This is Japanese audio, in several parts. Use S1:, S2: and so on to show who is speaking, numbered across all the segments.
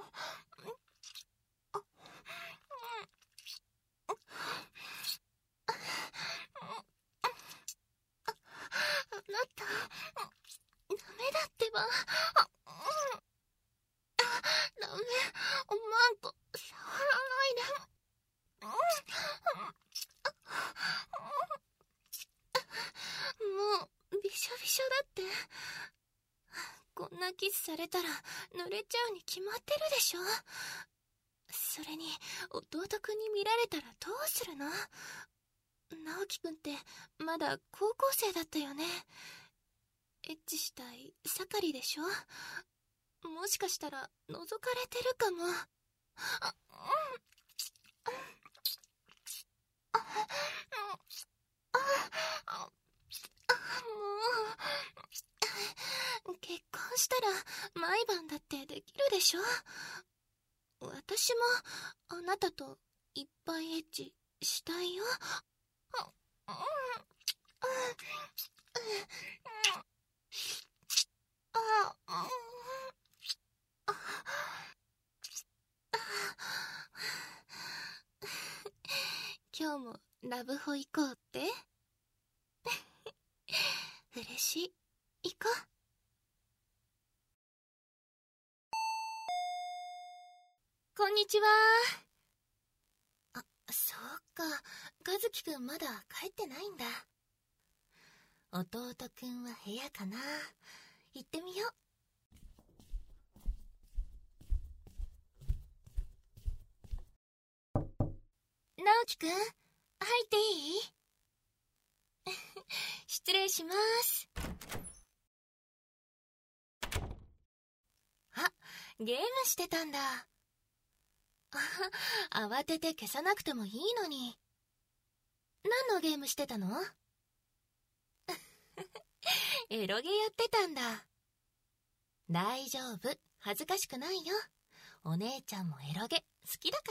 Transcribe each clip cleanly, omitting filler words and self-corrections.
S1: なた、ダメだってば。ダメ、おまんこ、触らないで。もう、びしょびしょだって。こんなキスされたら、濡れちゃうに決まってるでしょ。それに、弟くんに見られたらどうするの？直樹くんって、まだ高校生だったよね。エッチしたい盛りでしょ。もしかしたら覗かれてるかも。もう結婚したら毎晩だってできるでしょ。私もあなたといっぱいエッチしたいよ。今日もラブホ行こうって？嬉しい。行こう。こんにちは。あ、そうか。和樹くんまだ帰ってないんだ。弟くんは部屋かな。行ってみよう。直樹くん、入っていい？失礼します。あ、ゲームしてたんだ。慌てて消さなくてもいいのに。何のゲームしてたの？エロゲやってたんだ。大丈夫、恥ずかしくないよ。お姉ちゃんもエロゲ好きだから。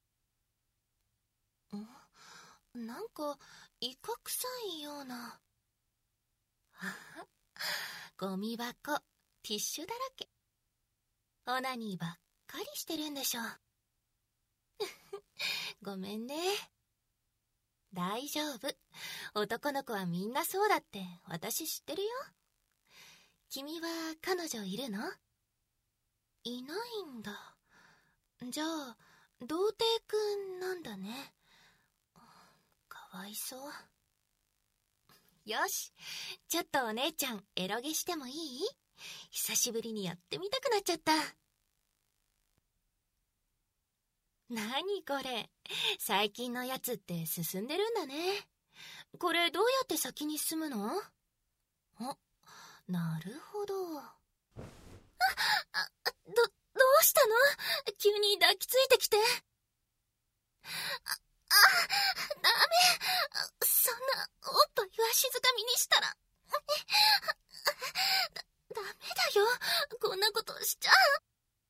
S1: なんかイカ臭いような。ゴミ箱、ティッシュだらけ。オナニーばっかりしてるんでしょ。ごめんね。大丈夫、男の子はみんなそうだって私知ってるよ。君は彼女いるの？いないんだ。じゃあ童貞くんなんだね。かわいそう。よし、ちょっとお姉ちゃんエロゲしてもいい？久しぶりにやってみたくなっちゃった。なにこれ、最近のやつって進んでるんだね。これどうやって先に進むの？あ、なるほど。どうしたの？急に抱きついてきて。ダメ。そんなおっぱいわしづかみにしたら。ダメだよ。こんなことしちゃう。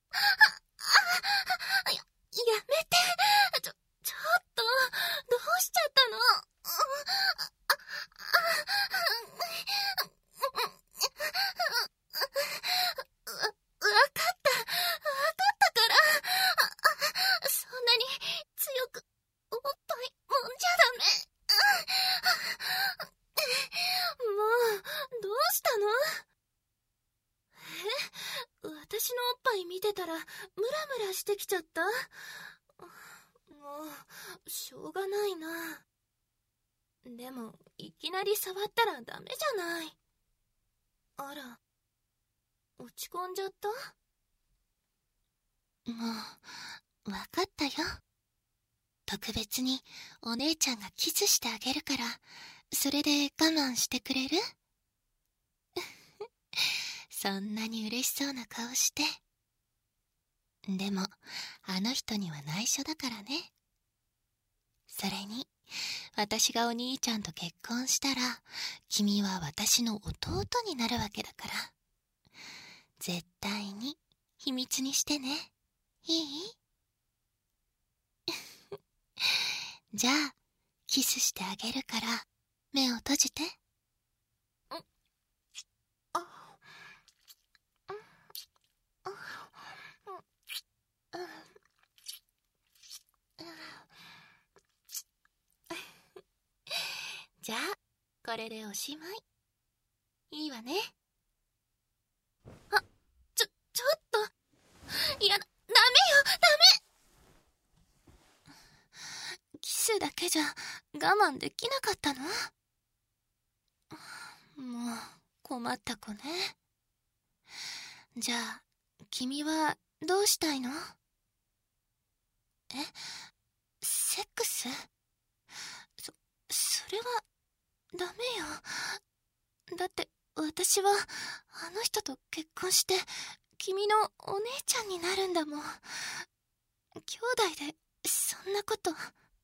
S1: やめて。ちょっと、どうしちゃったの？わかったから。そんなに強くおっぱいもんじゃダメ。もう、どうしたの？私のおっぱい見てたらムラムラしてきちゃった。もうしょうがないな。でもいきなり触ったらダメじゃない。あら、落ち込んじゃった？もうわかったよ。特別にお姉ちゃんがキスしてあげるから、それで我慢してくれる？そんなに嬉しそうな顔して。でもあの人には内緒だからね。それに私がお兄ちゃんと結婚したら、君は私の弟になるわけだから、絶対に秘密にしてね。いい？じゃあキスしてあげるから目を閉じて。 れでおしまい。いいわね。あ、ちょっと。いや、ダメよ、ダメ。キスだけじゃ我慢できなかったの？もう、困った子ね。じゃあ、君はどうしたいの？セックス？それは、ダメよ。だって、私は、あの人と結婚して、君のお姉ちゃんになるんだもん。兄弟で、そんなこと。ダ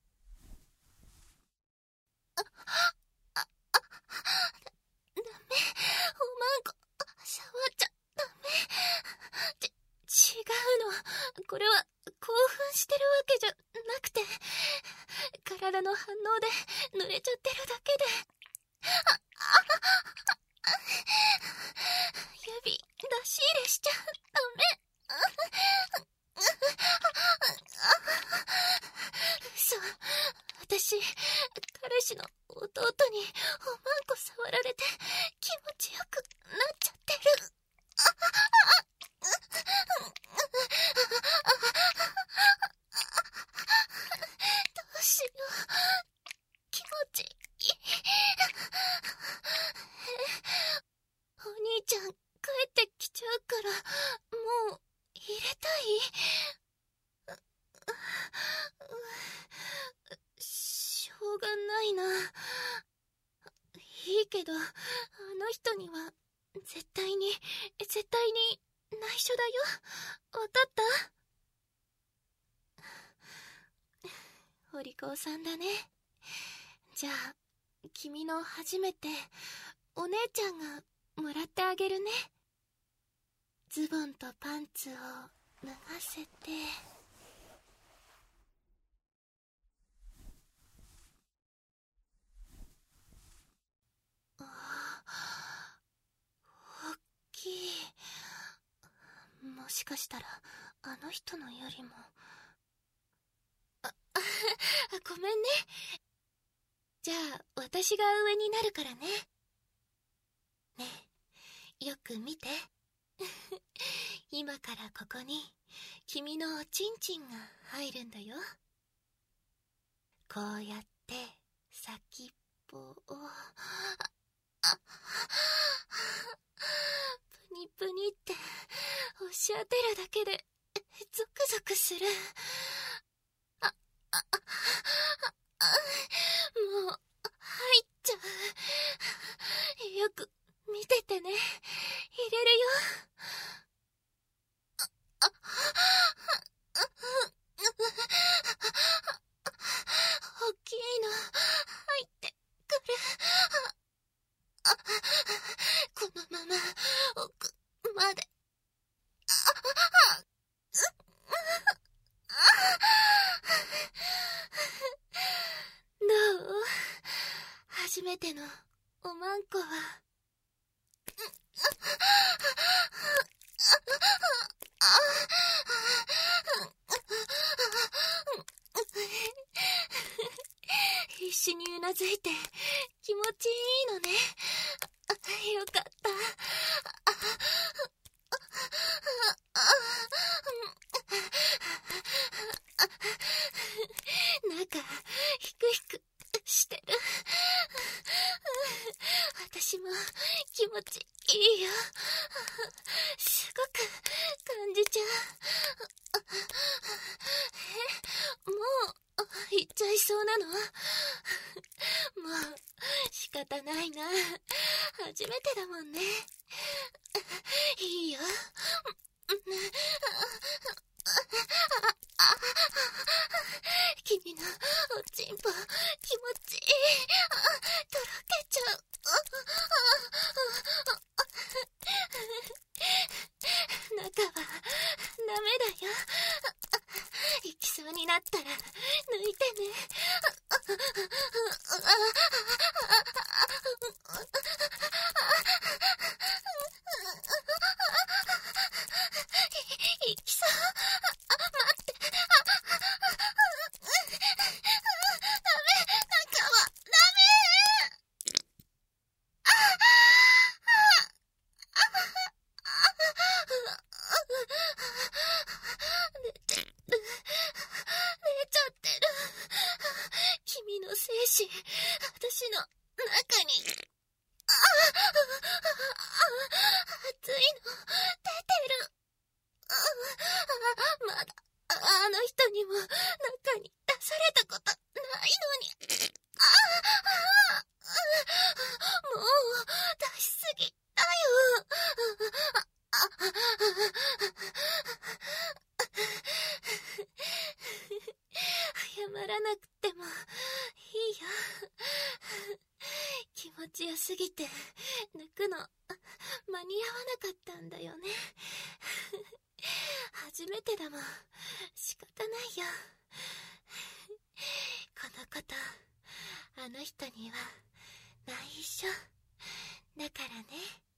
S1: メ、おまんこ、触っちゃダメ。違うの。これは、興奮してるわけじゃなくて、体の反応で濡れちゃってるだけで。指出し入れしちゃダメ。嘘。私、彼氏の弟におまんこ触られて気持ちよくなっちゃってる。どうしよう。気持ちいい。お兄ちゃん帰ってきちゃうから、もう入れたい？しょうがないな。いいけど、あの人には絶対に内緒だよ。わかった？お利口さんだね。じゃあ、君の初めてお姉ちゃんがもらってあげるね。ズボンとパンツを脱がせて。大きい。もしかしたらあの人のよりも。ごめんね。じゃあ私が上になるからね。ねえ、よく見て。今からここに君のおちんちんが入るんだよ。こうやって先っぽをプニプニって押し当てるだけでゾクゾクする。もう入っちゃう。よく見ててね。入れるよ。大きいの入ってくる。このまま奥まで。どう？初めてのおまんこは。必死にうなずいて気持ちいいのね。よかった。中ヒクヒクしてる。私も気持ちいいよ。すごく感じちゃう。もう行っちゃいそうなの？もう仕方ないな。初めてだもんね。いいよ。君のおちんぽ気持ちいい。とろけちゃう。中はダメだよ。行きそうになったら抜いてね。行きそう。待って。ダメ。中はダメ。 人にも中に出されたことないのに。もう出しすぎだよ。謝らなくてもいいよ。気持ちよすぎて抜くの間に合わなかったんだよね。初めてだもん、仕方ないよ。このことあの人には内緒だからね。